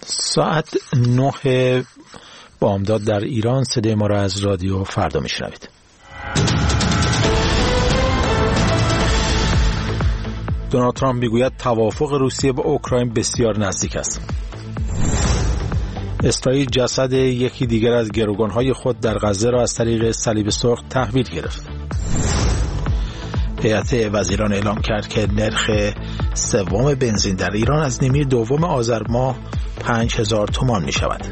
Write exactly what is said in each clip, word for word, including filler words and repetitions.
ساعت نه بامداد در ایران. صدای ما را از رادیو فردا میشنوید. دونالد ترامپ میگوید توافق روسیه با اوکراین بسیار نزدیک است. اسرائیل جسد یکی دیگر از گروگان‌های خود در غزه را از طریق صلیب سرخ تحویل گرفت. هیئت وزیران اعلام کرد که نرخ سوم بنزین در ایران از نیمه دوم آذر ماه پنج هزار تومان می شود.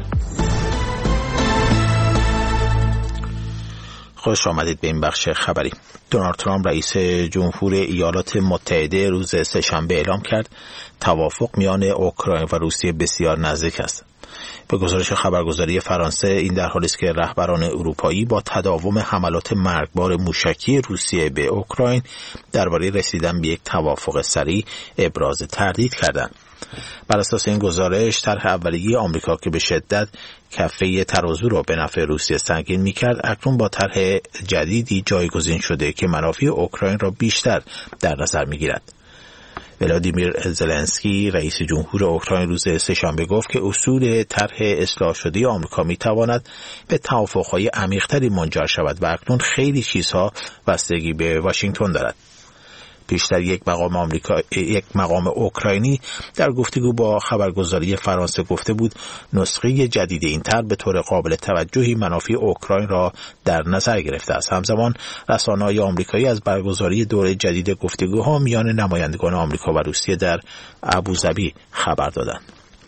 خوش آمدید به این بخش خبری. دونالد ترامپ رئیس جمهور ایالات متحده روز سه‌شنبه اعلام کرد توافق میان اوکراین و روسیه بسیار نزدیک است. به گزارش خبرگزاری فرانسه این در حالی است که رهبران اروپایی با تداوم حملات مرگبار موشکی روسیه به اوکراین درباره رسیدن به یک توافق سریع ابراز تردید کردند. بر اساس این گزارش طرح اولیه آمریکا که به شدت کفه ترازو را به نفع روسیه سنگین می‌کرد اکنون با طرح جدیدی جایگزین شده که منافع اوکراین را بیشتر در نظر می‌گیرد. ولادیمیر زلنسکی رئیس جمهور اوکراین روز سه‌شنبه گفت که اصول طرح اصلاح شده آمریکا می‌تواند به توافق‌های عمیق‌تری منجر شود و اکنون خیلی چیزها بستگی به واشنگتن دارد. پیشتر یک مقام آمریکا یک مقام اوکراینی در گفتگو با خبرگزاری فرانسه گفته بود نسخه جدید این طرح به طور قابل توجهی منافع اوکراین را در نظر گرفته است. همزمان رسانه‌های آمریکایی از برگزاری دوره جدید گفتگوها میان نمایندگان آمریکا و روسیه در ابوظبی خبر دادند.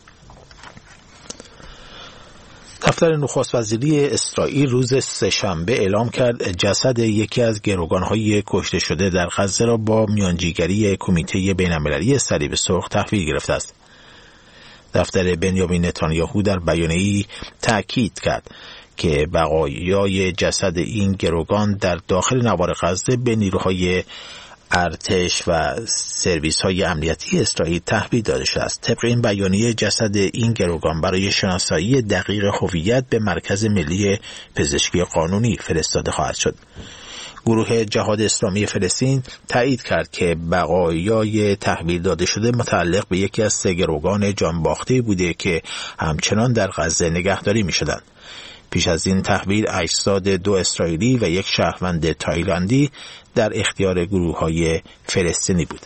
دفتر نخست وزیری اسرائیل روز سه‌شنبه اعلام کرد جسد یکی از گروگان‌های کشته شده در غزه را با میانجیگری کمیته بین‌المللی صلیب سرخ تحویل گرفته است. دفتر بنیامین نتانیاهو در بیانیه‌ای تأکید کرد که بقایای جسد این گروگان در داخل نوار غزه به نیروهای ارتش و سرویس های امنیتی اسرائیل تحویل داده شده است. طبق این بیانیه جسد این گروگان برای شناسایی دقیق هویت به مرکز ملی پزشکی قانونی فرستاده خواهد شد. گروه جهاد اسلامی فلسطین تایید کرد که بقایای تحویل داده شده متعلق به یکی از سه گروگان جانباخته بوده که همچنان در غزه نگهداری می شدند. پیش از این تحویل اجساد دو اسرائیلی و یک شهروند تایلندی در اختیار گروه‌های فلسطینی بود.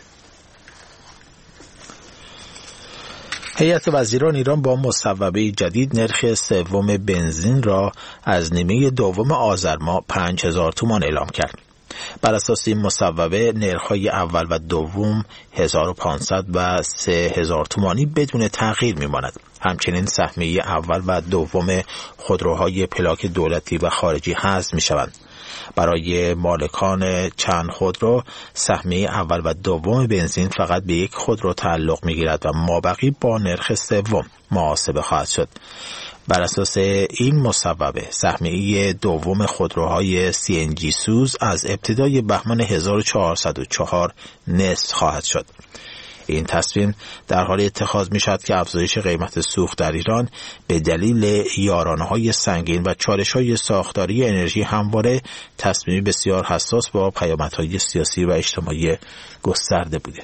هیئت وزیران ایران با مصوبه جدید نرخ سوم بنزین را از نیمه دوم آذر ماه پنج هزار تومان اعلام کرد. بر اساس این مصوبه نرخ‌های اول و دوم هزار و پانصد و سه هزار تومانی بدون تغییر می‌ماند. همچنین سهمیه اول و دوم خودروهای پلاک دولتی و خارجی حذف می‌شوند. برای مالکان چند خودرو سهمیه اول و دوم بنزین فقط به یک خودرو تعلق می‌گیرد و مابقی با نرخ سوم محاسبه خواهد شد. بر اساس این مصوبه سهمیه دوم خودروهای سی ان جی سوز از ابتدای بهمن هزار و چهارصد و چهار نصف خواهد شد. این تصمیم در حال اتخاذ می شود که افزایش قیمت سوخت در ایران به دلیل یارانه‌های سنگین و چالش‌های ساختاری انرژی همواره تصمیمی بسیار حساس با پیامدهای سیاسی و اجتماعی گسترده بوده.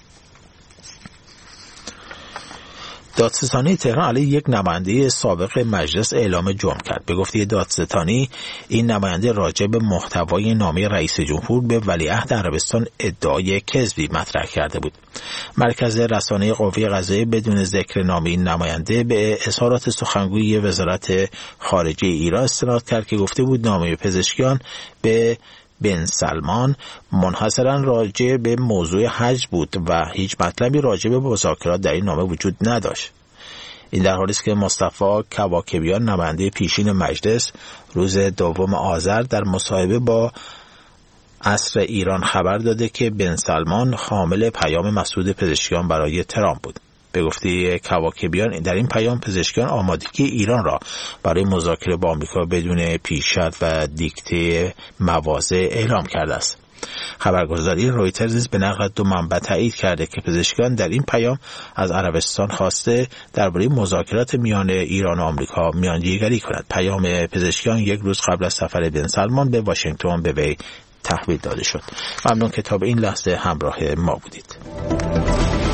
دادستانی تهران علیه یک نماینده سابق مجلس اعلام جرم کرد. به گفته دادستانی این نماینده راجع به محتوای نامه رئیس جمهور به ولیعهد عربستان ادعای کذبی مطرح کرده بود. مرکز رسانه قوه قضاییه بدون ذکر نام این نماینده به اظهارات سخنگوی وزارت خارجه ایران استناد کرد که گفته بود نامه پزشکیان به بن سلمان منحصراً راجع به موضوع حج بود و هیچ مطلبی راجع به مذاکرات در این نامه وجود نداشت. این در حالی است که مصطفی کواکبیان نماینده پیشین مجلس روز دوم آذر در مصاحبه با عصر ایران خبر داده که بن سلمان حامل پیام مسعود پزشکیان برای ترامپ بود. به گفته کواکبیان در این پیام پزشکیان آمادگی ایران را برای مذاکره با آمریکا بدون پیشرفت و دیکته مواضع اعلام کرده است. خبرگزاری رویترز نیز به نقل دو منبع تایید کرده که پزشکیان در این پیام از عربستان خواسته درباره مذاکرات میان ایران و آمریکا میانجیگری کند. پیام پزشکیان یک روز قبل از سفر بن سلمان به واشنگتن به وی تحویل داده شد. ممنون که تا به این لحظه همراه ما بودید.